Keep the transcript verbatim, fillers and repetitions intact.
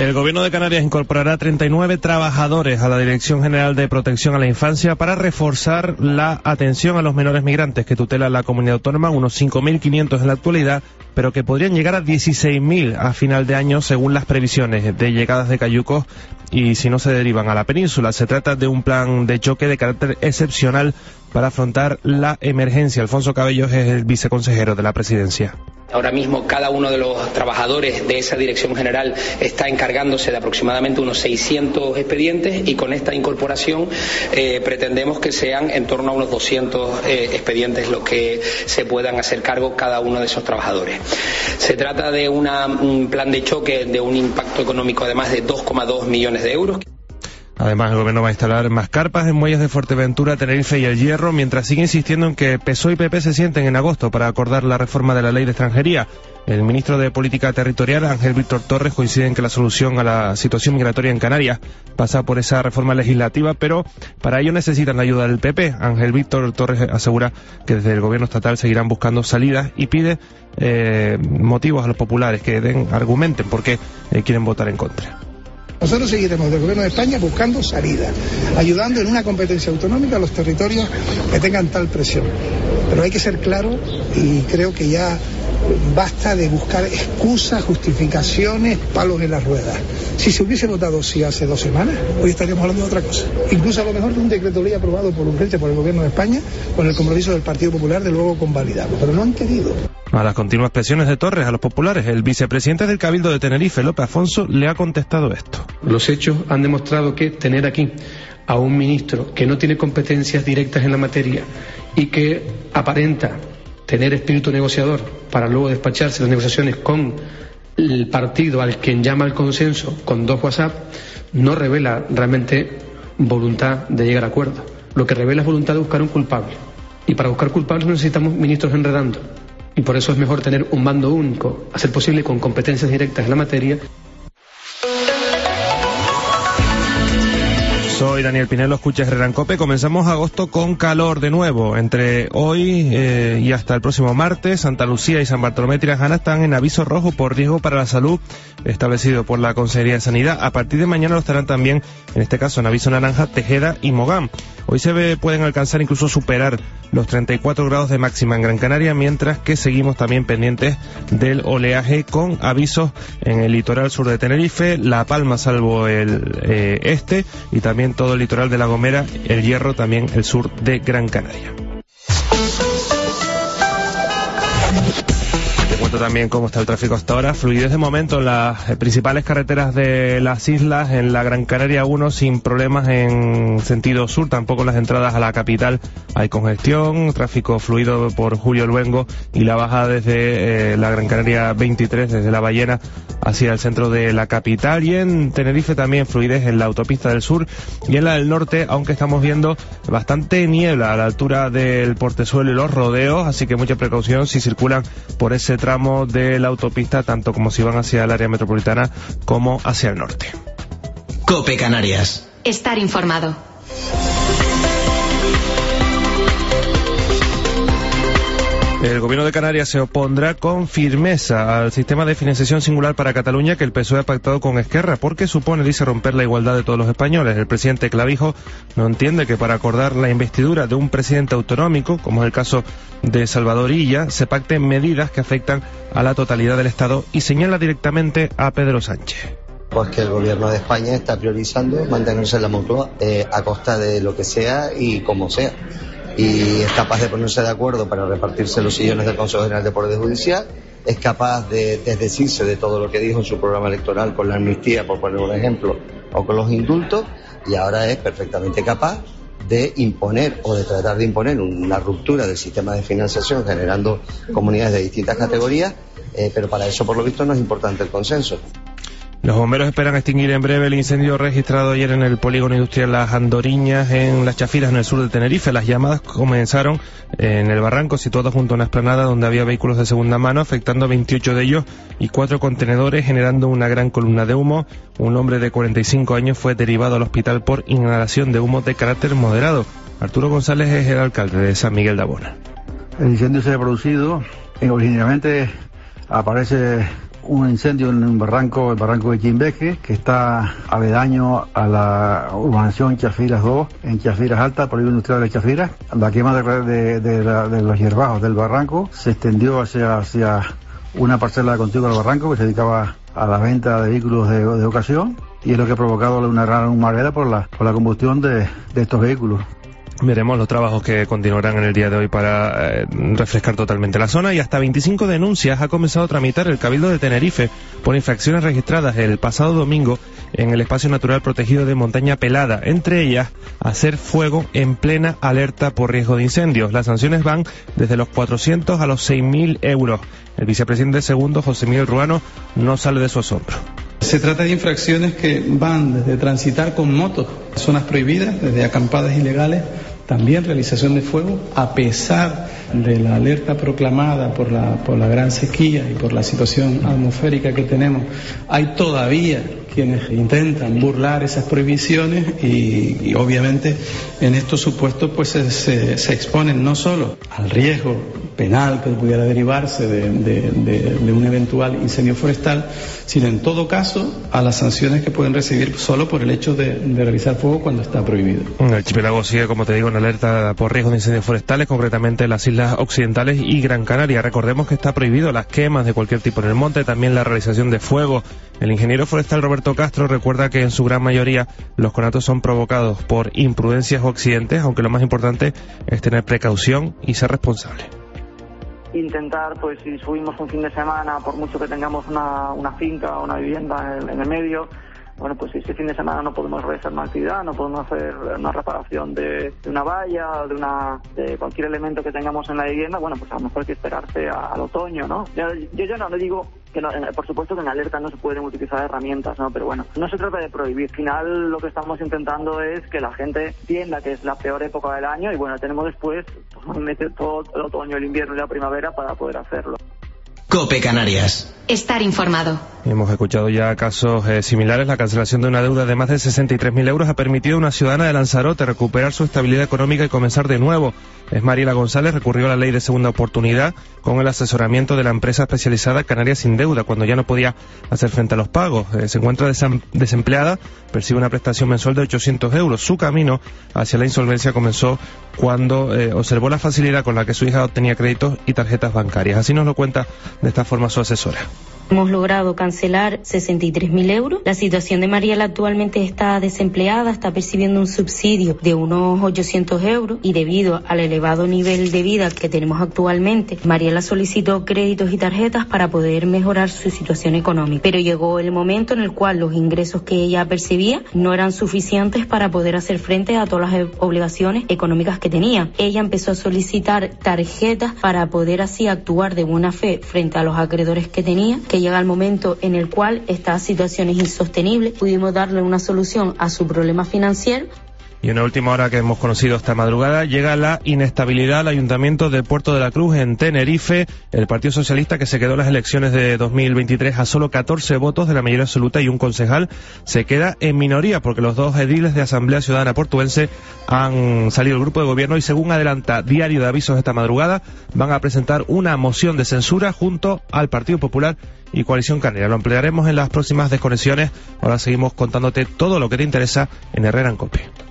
El Gobierno de Canarias incorporará treinta y nueve trabajadores a la Dirección General de Protección a la Infancia para reforzar la atención a los menores migrantes que tutela la comunidad autónoma, unos cinco mil quinientos en la actualidad, pero que podrían llegar a dieciséis mil a final de año según las previsiones de llegadas de cayucos y si no se derivan a la península. Se trata de un plan de choque de carácter excepcional para afrontar la emergencia. Alfonso Cabellos es el viceconsejero de la Presidencia. Ahora mismo cada uno de los trabajadores de esa dirección general está encargándose de aproximadamente unos seiscientos expedientes y con esta incorporación eh, pretendemos que sean en torno a unos doscientos eh, expedientes los que se puedan hacer cargo cada uno de esos trabajadores. Se trata de una, un plan de choque de un impacto económico además de dos coma dos millones de euros. Además, el Gobierno va a instalar más carpas en muelles de Fuerteventura, Tenerife y El Hierro, mientras sigue insistiendo en que P S O E y P P se sienten en agosto para acordar la reforma de la Ley de Extranjería. El ministro de Política Territorial, Ángel Víctor Torres, coincide en que la solución a la situación migratoria en Canarias pasa por esa reforma legislativa, pero para ello necesitan la ayuda del P P. Ángel Víctor Torres asegura que desde el Gobierno estatal seguirán buscando salidas y pide eh, motivos a los populares que den, argumenten por qué eh, quieren votar en contra. Nosotros seguiremos del Gobierno de España buscando salida, ayudando en una competencia autonómica a los territorios que tengan tal presión. Pero hay que ser claro y creo que ya basta de buscar excusas, justificaciones, palos en las ruedas. Si se hubiese votado sí hace dos semanas, hoy estaríamos hablando de otra cosa. Incluso a lo mejor de un decreto ley aprobado por urgencia por el Gobierno de España, con el compromiso del Partido Popular de luego convalidarlo. Pero no han querido. A las continuas presiones de Torres a los populares, el vicepresidente del Cabildo de Tenerife, López Afonso, le ha contestado esto. Los hechos han demostrado que tener aquí a un ministro que no tiene competencias directas en la materia y que aparenta tener espíritu negociador para luego despacharse las negociaciones con el partido al quien llama al consenso con dos WhatsApp, no revela realmente voluntad de llegar a acuerdos. Lo que revela es voluntad de buscar un culpable. Y para buscar culpables necesitamos ministros enredando. Y por eso es mejor tener un mando único, a ser posible con competencias directas en la materia. Soy Daniel Pinelo, escuchas Herrera en Cope. Comenzamos agosto con calor de nuevo. Entre hoy eh, y hasta el próximo martes, Santa Lucía y San Bartolomé Tirajana están en aviso rojo por riesgo para la salud establecido por la Consejería de Sanidad. A partir de mañana lo estarán también, en este caso en aviso naranja, Tejeda y Mogán. Hoy se ve, pueden alcanzar incluso superar los treinta y cuatro grados de máxima en Gran Canaria, mientras que seguimos también pendientes del oleaje con avisos en el litoral sur de Tenerife, La Palma salvo el eh, este y también todo el litoral de La Gomera, El Hierro, también el sur de Gran Canaria. Te cuento también cómo está el tráfico hasta ahora. Fluidez de momento en las principales carreteras de las islas, en la Gran Canaria uno sin problemas en sentido sur, tampoco en las entradas a la capital hay congestión, tráfico fluido por Julio Luengo y la baja desde eh, la Gran Canaria veintitrés, desde La Ballena hacia el centro de la capital, y en Tenerife también fluidez en la autopista del sur y en la del norte, aunque estamos viendo bastante niebla a la altura del Portezuelo y los rodeos, así que mucha precaución si circulan por ese tramo de la autopista, tanto como si van hacia el área metropolitana como hacia el norte. Cope Canarias. Estar informado. El Gobierno de Canarias se opondrá con firmeza al sistema de financiación singular para Cataluña que el P S O E ha pactado con Esquerra, porque supone, dice, romper la igualdad de todos los españoles. El presidente Clavijo no entiende que para acordar la investidura de un presidente autonómico, como es el caso de Salvador Illa, se pacten medidas que afectan a la totalidad del Estado y señala directamente a Pedro Sánchez. Pues que el Gobierno de España está priorizando mantenerse en la Moncloa eh, a costa de lo que sea y como sea. Y es capaz de ponerse de acuerdo para repartirse los sillones del Consejo General de Poder Judicial, es capaz de desdecirse de todo lo que dijo en su programa electoral con la amnistía, por poner un ejemplo, o con los indultos, y ahora es perfectamente capaz de imponer o de tratar de imponer una ruptura del sistema de financiación generando comunidades de distintas categorías, eh, pero para eso por lo visto no es importante el consenso. Los bomberos esperan extinguir en breve el incendio registrado ayer en el polígono industrial Las Andoriñas, en Las Chafiras, en el sur de Tenerife. Las llamadas comenzaron en el barranco situado junto a una explanada donde había vehículos de segunda mano, afectando a veintiocho de ellos y cuatro contenedores, generando una gran columna de humo. Un hombre de cuarenta y cinco años fue derivado al hospital por inhalación de humo de carácter moderado. Arturo González es el alcalde de San Miguel de Abona. El incendio se ha producido, originalmente aparece un incendio en un barranco, el barranco de Quimbeque, que está aledaño a la urbanización Chafiras dos, en Chafiras Alta, polígono industrial de Chafiras. La quema de, de, de, la, de los hierbajos del barranco se extendió hacia, hacia una parcela contigua del barranco que se dedicaba a la venta de vehículos de, de ocasión, y es lo que ha provocado una gran humareda por la, por la combustión de, de estos vehículos. Veremos los trabajos que continuarán en el día de hoy para eh, refrescar totalmente la zona, y hasta veinticinco denuncias ha comenzado a tramitar el Cabildo de Tenerife por infracciones registradas el pasado domingo en el espacio natural protegido de Montaña Pelada, entre ellas hacer fuego en plena alerta por riesgo de incendios. Las sanciones van desde los cuatrocientos a los seis mil euros. El vicepresidente segundo, José Miguel Ruano, no sale de su asombro. Se trata de infracciones que van desde transitar con motos, zonas prohibidas, desde acampadas ilegales, también realización de fuego, a pesar de la alerta proclamada por la, por la gran sequía y por la situación atmosférica que tenemos. Hay todavía quienes intentan burlar esas prohibiciones y, y obviamente en estos supuestos pues se, se, se exponen no solo al riesgo penal que pudiera derivarse de, de, de, de un eventual incendio forestal, sino en todo caso a las sanciones que pueden recibir solo por el hecho de, de realizar fuego cuando está prohibido. El archipiélago sigue, como te digo, en alerta por riesgo de incendios forestales, concretamente en las Islas Occidentales y Gran Canaria. Recordemos que está prohibido las quemas de cualquier tipo en el monte, también la realización de fuego. El ingeniero forestal Roberto Castro recuerda que en su gran mayoría los conatos son provocados por imprudencias o accidentes, aunque lo más importante es tener precaución y ser responsable. Intentar, pues si subimos un fin de semana, por mucho que tengamos una, una finca o una vivienda en, en el medio, bueno, pues si ese fin de semana no podemos realizar una actividad, no podemos hacer una reparación de, de una valla o de, una, de cualquier elemento que tengamos en la vivienda, bueno, pues a lo mejor hay que esperarse a, al otoño, ¿no? Yo, yo, yo no le digo que no, por supuesto que en alerta no se pueden utilizar herramientas, ¿no? Pero bueno, no se trata de prohibir. Al final lo que estamos intentando es que la gente entienda que es la peor época del año y bueno, tenemos después pues, meter todo el otoño, el invierno y la primavera para poder hacerlo. COPE Canarias. Estar informado. Hemos escuchado ya casos eh, similares. La cancelación de una deuda de más de sesenta y tres mil euros ha permitido a una ciudadana de Lanzarote recuperar su estabilidad económica y comenzar de nuevo. Es Mariela González, recurrió a la ley de segunda oportunidad con el asesoramiento de la empresa especializada Canarias Sin Deuda, cuando ya no podía hacer frente a los pagos. Eh, se encuentra desem- desempleada, percibe una prestación mensual de ochocientos euros. Su camino hacia la insolvencia comenzó cuando eh, observó la facilidad con la que su hija obtenía créditos y tarjetas bancarias. Así nos lo cuenta de esta forma su asesora. Hemos logrado cancelar sesenta y tres mil euros. La situación de Mariela actualmente está desempleada, está percibiendo un subsidio de unos ochocientos euros y debido al elevado nivel de vida que tenemos actualmente, Mariela solicitó créditos y tarjetas para poder mejorar su situación económica. Pero llegó el momento en el cual los ingresos que ella percibía no eran suficientes para poder hacer frente a todas las obligaciones económicas que tenía. Ella empezó a solicitar tarjetas para poder así actuar de buena fe frente a los acreedores que tenía, que llega el momento en el cual esta situación es insostenible. Pudimos darle una solución a su problema financiero. Y una última hora que hemos conocido esta madrugada, llega la inestabilidad al Ayuntamiento de Puerto de la Cruz en Tenerife. El Partido Socialista, que se quedó en las elecciones de dos mil veintitrés a solo catorce votos de la mayoría absoluta y un concejal, se queda en minoría porque los dos ediles de Asamblea Ciudadana Portuense han salido del grupo de gobierno y, según adelanta Diario de Avisos esta madrugada, van a presentar una moción de censura junto al Partido Popular y Coalición Canaria. Lo ampliaremos en las próximas desconexiones. Ahora seguimos contándote todo lo que te interesa en Herrera en COPE.